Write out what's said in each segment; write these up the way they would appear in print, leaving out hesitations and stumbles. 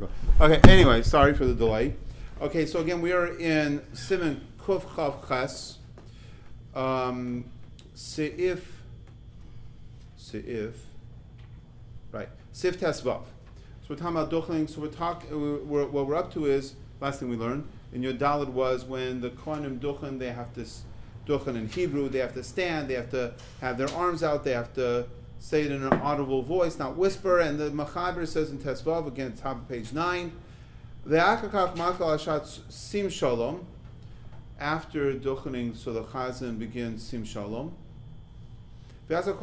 Okay, anyway, sorry for the delay. Okay, so again, we are in Siman Kuf Chav Ches. Seif, right, Sif Tesvav. So we're talking about duchening. So what we're up to is, last thing we learned, in your Dalet was when the Kohanim duchen, they have to duchen in Hebrew, they have to stand, they have to have their arms out, they have to say it in an audible voice, not whisper, and the Machaber says in Tesvav, again, top of page 9, the Akakach Makal Ashat Sim Shalom, after duchening, so the Chazan begins Sim Shalom. Then the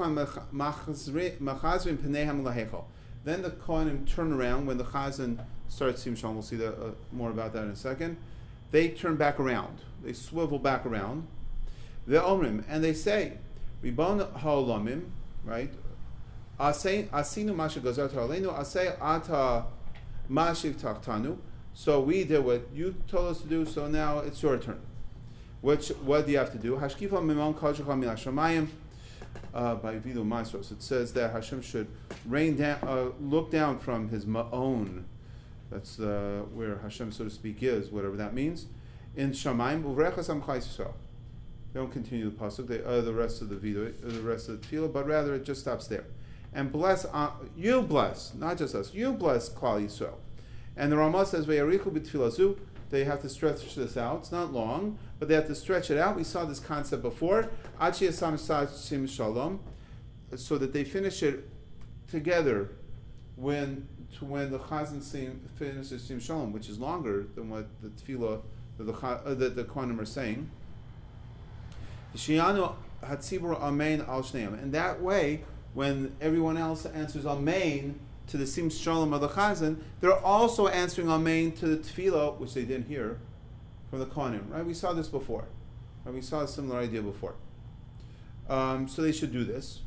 Kohanim turn around when the Chazan starts Sim Shalom. We'll see more about that in a second. They turn back around. They swivel back around. The Omrim, and they say, Ribon Ha'olamim, right? Asinu Masha Gazar Ta'alenu, Asay Ata Mashiv Tachtanu. So we did what you told us to do, so now it's your turn. What do you have to do? Hashkifa Mimon Kajcha Min Hashamayim. By Vidu Maasros, it says that Hashem should rain down, look down from His ma'on. That's where Hashem, so to speak, is, whatever that means. In Shamayim, Uvrechas Amchai Yisrael. They don't continue the pasuk, the rest of the Vidu, the rest of the tefillah, but rather it just stops there. And bless, you bless, not just us, you bless Klal Yisrael. And the Ramah says, Ve'yarichu b'tfilazu. They have to stretch this out. It's not long, but they have to stretch it out. We saw this concept before. Achi Asam Sim Shalom, so that they finish it together when the Chazan finishes Sim Shalom, which is longer than what the tefillah that the Kohanim are saying. Shianu Hatzibur Amen Al Shneim, and that way, when everyone else answers Amen to the Sim Shalom of the Chazan, they're also answering Amen to the Tefillah, which they didn't hear from the Kohanim. Right? We saw this before. Right? We saw a similar idea before. So they should do this.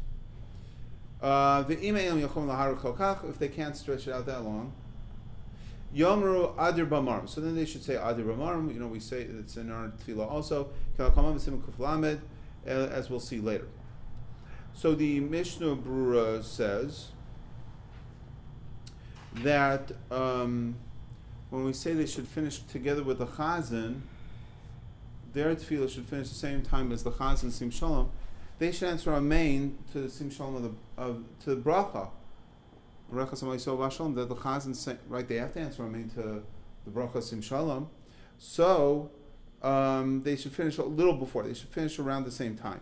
If they can't stretch it out that long, Yomru Adir Bamarim. So then they should say Adir Bamarim. You know, we say it's in our Tefillah also. As we'll see later. So the Mishnah Brura says that when we say they should finish together with the Chazan, their tefillah should finish the same time as the Chazan Sim Shalom. They should answer Amen to the Sim Shalom to the bracha. Bracha Samay Sov Shalom. That the Chazan say, right? They have to answer Amen to the bracha Sim Shalom. So they should finish a little before. They should finish around the same time.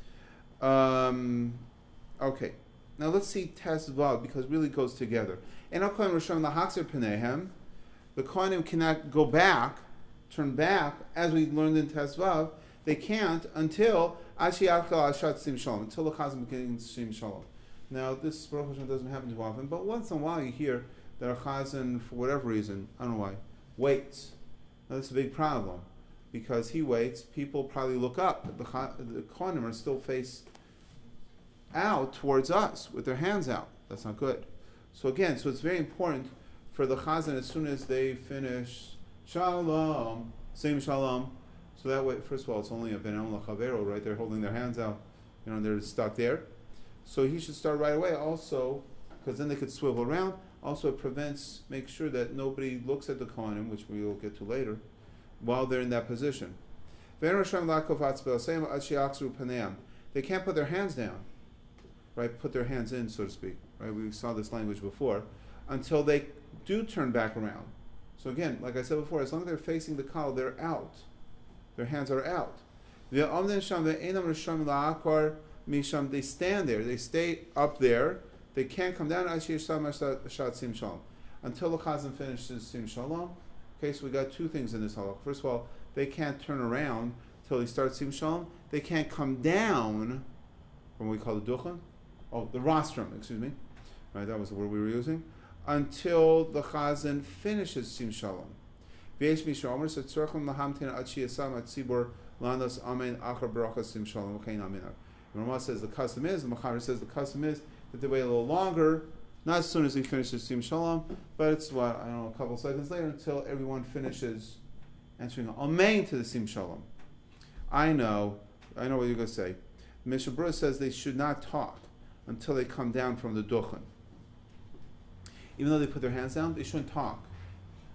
Okay. Now let's see Tesvav, because it really goes together. And the Kohanim cannot go back, turn back, as we learned in Tesvav. They can't until until the Chazan begins Sim Shalom. Now this Baruch Hashem doesn't happen too often, but once in a while you hear that a Chazan, for whatever reason, I don't know why, waits. Now that's a big problem, because he waits. People probably look up. The Kohanim are still face out towards us with their hands out. That's not good. So again, it's very important for the Chazan, as soon as they finish Shalom, Sim Shalom, so that way, first of all, it's only a Ben Am L'Chavero, right? They're holding their hands out, they're stuck there. So he should start right away also, because then they could swivel around. Also it make sure that nobody looks at the Kohanim, which we will get to later, while they're in that position. They can't put their hands down, right? Put their hands in, so to speak. Right? We saw this language before, until they do turn back around. So again, like I said before, as long as they're facing the Kal, they're out. Their hands are out. They stand there. They stay up there. They can't come down until the Chazan finishes Sim Shalom. Okay, so we got two things in this halakha. First of all, they can't turn around until he starts Sim Shalom. They can't come down from what we call the duchen. The rostrum, excuse me. Right, that was the word we were using. Until the Chazan finishes Sim Shalom. V'yesh mishomer setzorchem lahamtin ad sheyasam at tzibur lanos amen achar bracha Sim Shalom v'chein aminar. The Ramah says the custom is, the Machaber says the custom is that they wait a little longer, not as soon as he finishes Sim Shalom, but it's a couple seconds later until everyone finishes answering amen to the Sim Shalom. I know what you're going to say. Mishnah Brura says they should not talk until they come down from the duchen. Even though they put their hands down, they shouldn't talk.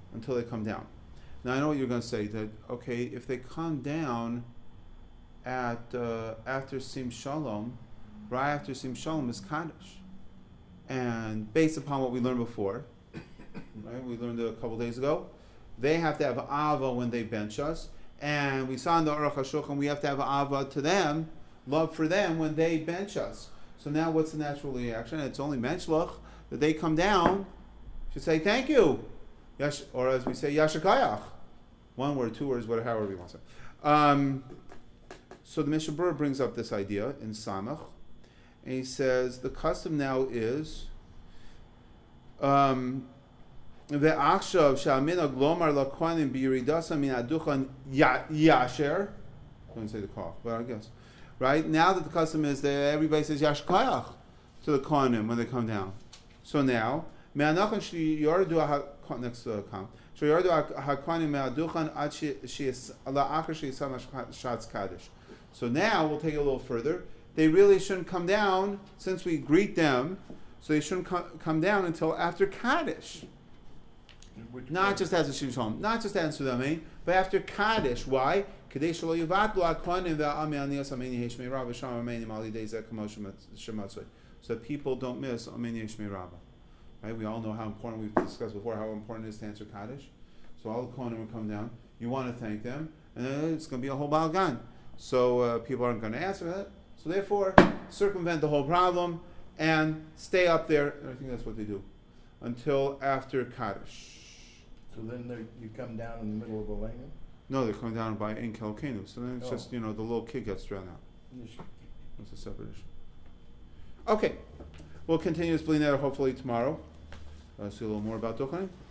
until they come down. Now I know what you're going to say, that okay, if they come down at after Sim Shalom, right after Sim Shalom is Kaddish. And based upon what we learned before, right, we learned a couple days ago, they have to have Ava when they bench us. And we saw in the Aruch HaShulchan, we have to have Ava to them, love for them when they bench us. So now what's the natural reaction? It's only menschlich that they come down, should say thank you. Yash, or as we say, Yashakayach. One word, two words, whatever, however you want to say. So the Mishnah Berurah brings up this idea in Samach, and he says the custom now is ve'achshav she'amina glomar lakonim biyiridasa min aduchan yasher. I couldn't say the cough, but I guess. Right? Now that the custom is that everybody says yashkayach to the kohanim when they come down. So now, me'anachan sheyardu next to the com. Sheyardu hakohanim me'aduchan ad la'achar sheyisam shatz kaddish. So now we'll take it a little further. They really shouldn't come down since we greet them. So they shouldn't come down until after Kaddish. Not just as a Shiv's home, not just answer them, but after Kaddish. Why? So that people don't miss Ameni Yishmei Rabbah. Right? We all know how important, we've discussed before, how important it is to answer Kaddish. So all the Kohanim will come down. You want to thank them, and then it's going to be a whole balgan. So people aren't going to answer that. So therefore, circumvent the whole problem and stay up there. And I think that's what they do until after Kaddish. So then you come down in the middle of the lane? No, they're coming down by Ein Kelkenu. So then it's just, the little kid gets drowned out. That's a separate issue. Okay. We'll continue this Bli Neder hopefully tomorrow. See a little more about Duchanim.